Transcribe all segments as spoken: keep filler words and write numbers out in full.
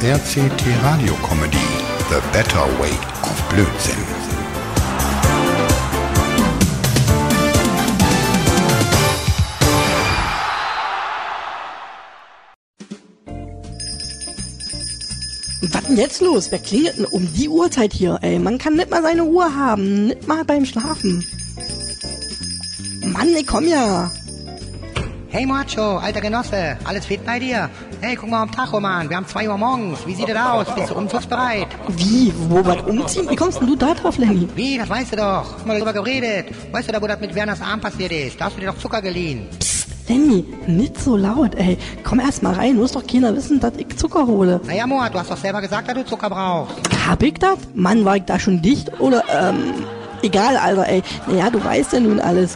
R C T Radio Comedy The Better Way of Blödsinn. Was denn jetzt los? Wer klingelt denn um die Uhrzeit hier, ey? Man kann nicht mal seine Ruhe haben, nicht mal beim Schlafen. Mann, ich komm ja. Hey Macho, alter Genosse, alles fit bei dir? Hey, guck mal am Tacho, Mann, wir haben zwei Uhr morgens. Wie sieht es aus? Bist du umzugsbereit? Wie? Wo, was umziehen? Wie kommst denn du da drauf, Lenny? Wie, das weißt du doch. Hast mal darüber geredet. Weißt du da, wo das mit Werners Arm passiert ist? Da hast du dir doch Zucker geliehen. Psst, Lenny, nicht so laut, ey. Komm erst mal rein, muss doch keiner wissen, dass ich Zucker hole. Naja, Moat, du hast doch selber gesagt, dass du Zucker brauchst. Hab ich das? Mann, war ich da schon dicht? Oder, ähm... Egal, Alter, ey. Naja, du weißt ja nun alles.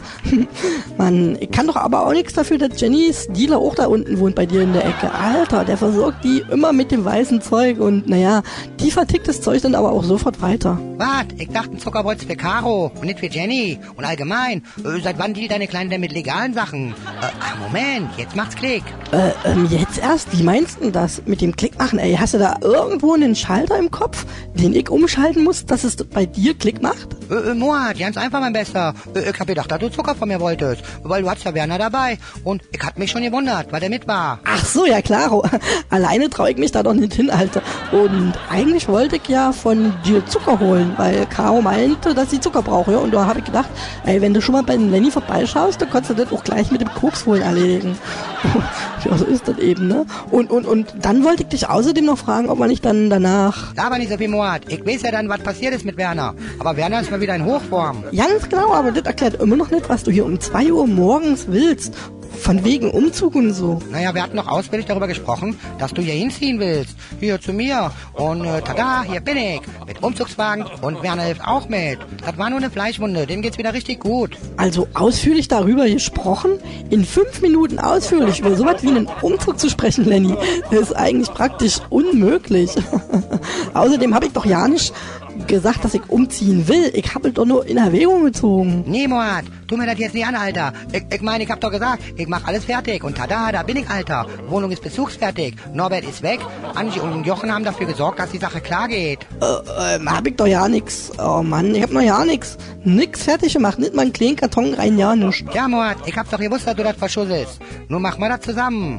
Mann, ich kann doch aber auch nichts dafür, dass Jennys Dealer auch da unten wohnt bei dir in der Ecke. Alter, der versorgt die immer mit dem weißen Zeug und naja, die vertickt das Zeug dann aber auch sofort weiter. Was? Ich dachte, ein Zucker wollt's für Caro und nicht für Jenny. Und allgemein, äh, seit wann dealt deine Kleine denn mit legalen Sachen? Äh, ah, Moment, jetzt macht's Klick. Äh, ähm, jetzt erst? Wie meinst du das? Mit dem Klick machen, ey? Hast du da irgendwo einen Schalter im Kopf, den ich umschalten muss, dass es bei dir Klick macht? Äh, äh, Moat, ganz einfach, mein Bester. Äh, ich hab gedacht, dass du Zucker von mir wolltest, weil du hattest ja Werner dabei. Und ich hab mich schon gewundert, weil der mit war. Ach so, ja klaro. Alleine traue ich mich da doch nicht hin, Alter. Und eigentlich wollte ich ja von dir Zucker holen, weil Caro meinte, dass sie Zucker braucht, ja. Und da habe ich gedacht, ey, wenn du schon mal bei den Lenny vorbeischaust, dann kannst du das auch gleich mit dem Koks holen erledigen. Ja, so ist das eben, ne? Und, und, und dann wollte ich dich außerdem noch fragen, ob man nicht dann danach... Aber nicht so viel, Moat. Ich weiß ja dann, was passiert ist mit Werner. Aber Werner ist mal wieder in Hochform. Ganz genau, aber das erklärt immer noch nicht, was du hier um zwei Uhr morgens willst. Von wegen Umzug und so. Naja, wir hatten noch ausführlich darüber gesprochen, dass du hier hinziehen willst. Hier zu mir. Und äh, tada, hier bin ich. Mit Umzugswagen und Werner hilft auch mit. Das war nur eine Fleischwunde, dem geht's wieder richtig gut. Also ausführlich darüber gesprochen? In fünf Minuten ausführlich über sowas wie einen Umzug zu sprechen, Lenny. Das ist eigentlich praktisch unmöglich. Außerdem habe ich doch ja nicht gesagt, dass ich umziehen will. Ich habe doch nur in Erwägung gezogen. Nee, Moat, tu mir das jetzt nicht an, Alter. Ich, ich meine, ich hab doch gesagt, ich mach alles fertig. Und tada, da bin ich, Alter. Wohnung ist bezugsfertig. Norbert ist weg. Angie und Jochen haben dafür gesorgt, dass die Sache klar geht. Äh, ähm, hab ich doch ja nix. Oh Mann, ich hab noch ja nix. Nix fertig gemacht. Nicht mal einen kleinen Karton rein, ja nicht. Ja, Moat, ich hab doch gewusst, dass du das verschusselst. Nun machen wir das zusammen.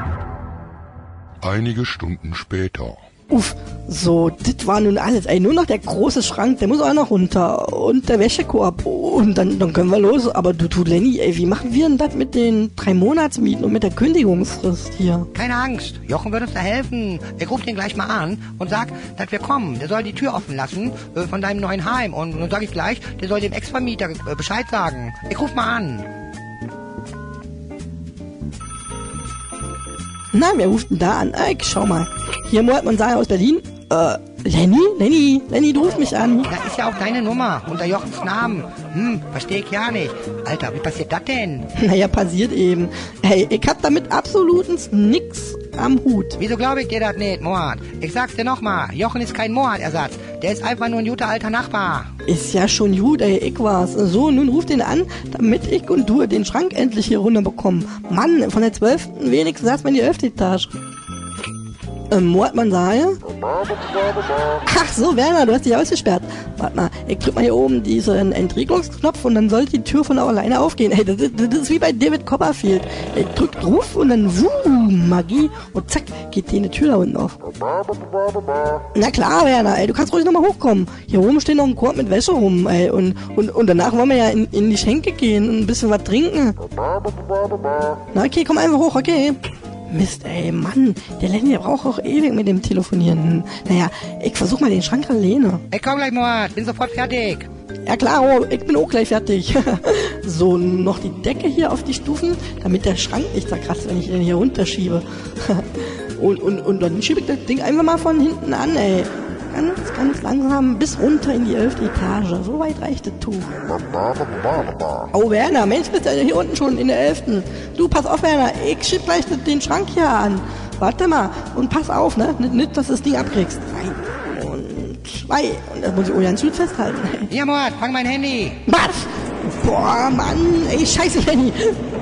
Einige Stunden später. Uff, so, das war nun alles, ey, nur noch der große Schrank, der muss auch noch runter und der Wäschekorb und dann, dann können wir los, aber du, du Lenny, ey, wie machen wir denn das mit den drei Monatsmieten und mit der Kündigungsfrist hier? Keine Angst, Jochen wird uns da helfen. Ich rufe den gleich mal an und sag, dass wir kommen. Der soll die Tür offen lassen äh, von deinem neuen Heim und dann sag ich gleich, der soll dem Ex-Vermieter äh, Bescheid sagen. Ich ruf mal an. Na, wer ruft denn da an? Ey, schau mal. Hier Moatmann Sager aus Berlin. Äh, Lenny? Lenny? Lenny, du rufst mich an. Da ist ja auch deine Nummer unter Jochens Namen. Hm, versteh ich ja nicht. Alter, wie passiert das denn? Naja, passiert eben. Hey, ich hab damit absolutens nix am Hut. Wieso glaube ich dir das nicht, Moat? Ich sag's dir nochmal, Jochen ist kein Moat-Ersatz. Der ist einfach nur ein guter alter Nachbar. Ist ja schon gut, ey, ich war's. So, nun ruf den an, damit ich und du den Schrank endlich hier runterbekommen. Mann, von der zwölften wenigstens erst mal in die elfte Etage. Ähm, Moatmann Sager? Ach so, Werner, du hast dich ausgesperrt. Warte mal, ich drück mal hier oben diesen Entriegelungsknopf und dann soll die Tür von alleine aufgehen. Ey, das, das, das ist wie bei David Copperfield. Er drückt drauf und dann wuh, Magie und zack, geht die eine Tür da unten auf. Na klar, Werner, ey, du kannst ruhig nochmal hochkommen. Hier oben steht noch ein Korb mit Wäsche rum, ey, und, und, und danach wollen wir ja in, in die Schenke gehen und ein bisschen was trinken. Na okay, komm einfach hoch, okay. Mist, ey, Mann, der Lenny, der braucht auch ewig mit dem Telefonieren. Naja, ich versuch mal den Schrank alleine. Ich komm gleich, Moat, bin sofort fertig. Ja klar, oh, ich bin auch gleich fertig. So, noch die Decke hier auf die Stufen, damit der Schrank nicht zerkratzt, wenn ich den hier runterschiebe. und, und, und dann schiebe ich das Ding einfach mal von hinten an, ey. Ganz, ganz langsam bis runter in die elfte Etage. So weit reicht das Tuch. Oh, Werner, Mensch, bist du hier unten schon in der elften Du, pass auf, Werner, ich schieb gleich den Schrank hier an. Warte mal, und pass auf, ne? Nicht, nicht dass du das Ding abkriegst. Ein und zwei. Und das muss ich auch ganz gut festhalten. Hier, Moat, fang mein Handy. Was? Boah, Mann, ey, scheiße, Lenny.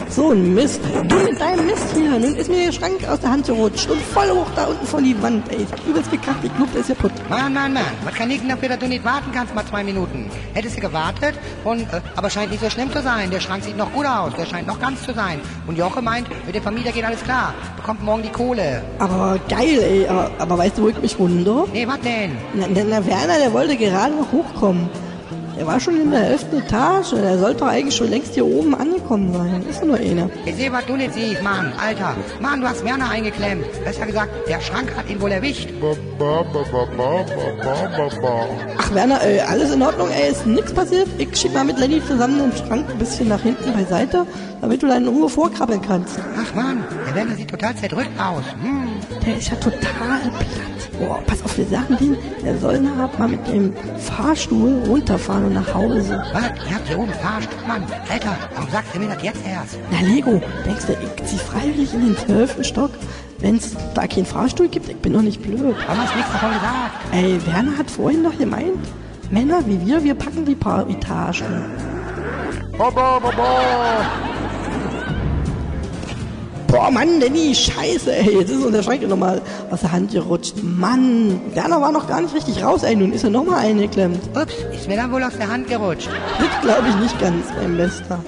So ein Mist. Du mit deinem Mist hier. Nun ist mir der Schrank aus der Hand gerutscht und voll hoch da unten vor die Wand, ey. Ich hab übelst gekackt, die Kluft ist kaputt. Mann, Mann, Mann. Was kann ich denn dafür, dass du nicht warten kannst mal zwei Minuten? Hättest du gewartet und, äh, aber scheint nicht so schlimm zu sein. Der Schrank sieht noch gut aus. Der scheint noch ganz zu sein. Und Joche meint, mit dem Vermieter geht alles klar. Bekommt morgen die Kohle. Aber geil, ey. Aber, aber weißt du, wo ich mich wundere? Nee, was denn? Na, na, na, Werner, der wollte gerade noch hochkommen. Er war schon in der elften Etage. Der sollte doch eigentlich schon längst hier oben angekommen sein. Ist doch nur einer. Ich sehe, was du nicht siehst, Mann. Alter. Mann, du hast Werner eingeklemmt. Besser gesagt, der Schrank hat ihn wohl erwischt. Ach, Werner, ey, alles in Ordnung, ey. Ist nix passiert. Ich schieb mal mit Lenny zusammen den Schrank ein bisschen nach hinten beiseite, damit du da in Ruhe vorkrabbeln kannst. Ach, Mann. Der Werner sieht total zerdrückt aus. Hm. Der ist ja total platt. Boah, pass auf, wir sagen ihm, er soll nachher mal mit dem Fahrstuhl runterfahren und nach Hause. Was? Ihr habt hier oben Fahrstuhl, Mann. Alter, warum sagst du mir das jetzt erst? Na, Lego, denkst du, ich zieh freiwillig in den zwölften Stock, wenn's da keinen Fahrstuhl gibt? Ich bin doch nicht blöd. Warum hast du nichts davon gesagt? Ey, Werner hat vorhin doch gemeint, Männer wie wir, wir packen die paar Etagen. Baba, baba. Boah, Mann, Danny, scheiße, ey, jetzt ist uns der Schrank nochmal aus der Hand gerutscht. Mann, Werner war noch gar nicht richtig raus, ey, nun ist er nochmal eingeklemmt. Ups, ist mir dann wohl aus der Hand gerutscht. Das glaube ich nicht ganz, mein Bester.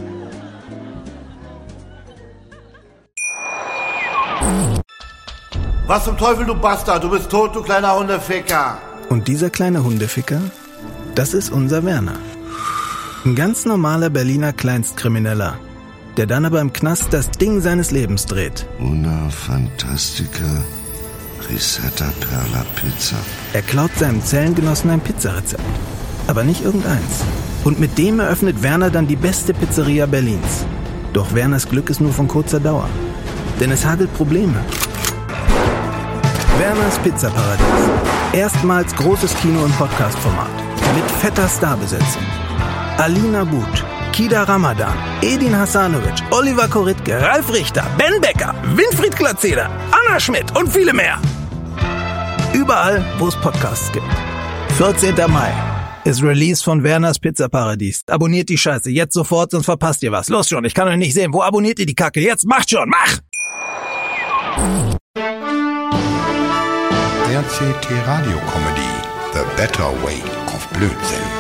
Was zum Teufel, du Bastard? Du bist tot, du kleiner Hundeficker. Und dieser kleine Hundeficker, das ist unser Werner. Ein ganz normaler Berliner Kleinstkrimineller, der dann aber im Knast das Ding seines Lebens dreht. Una Fantastica Risetta Perla Pizza. Er klaut seinem Zellengenossen ein Pizzarezept. Aber nicht irgendeins. Und mit dem eröffnet Werner dann die beste Pizzeria Berlins. Doch Werners Glück ist nur von kurzer Dauer. Denn es hagelt Probleme. Werners Pizzaparadies. Erstmals großes Kino- und Podcast-Format. Mit fetter Starbesetzung. Alina But, Kida Ramadan, Edin Hasanovic, Oliver Koritke, Ralf Richter, Ben Becker, Winfried Glatzeder, Anna Schmidt und viele mehr. Überall, wo es Podcasts gibt. vierzehnten Mai ist Release von Werners Pizzaparadies. Abonniert die Scheiße jetzt sofort, sonst verpasst ihr was. Los schon, ich kann euch nicht sehen. Wo abonniert ihr die Kacke? Jetzt macht schon, mach! R C T Radio Comedy, The Better Way of Blödsinn.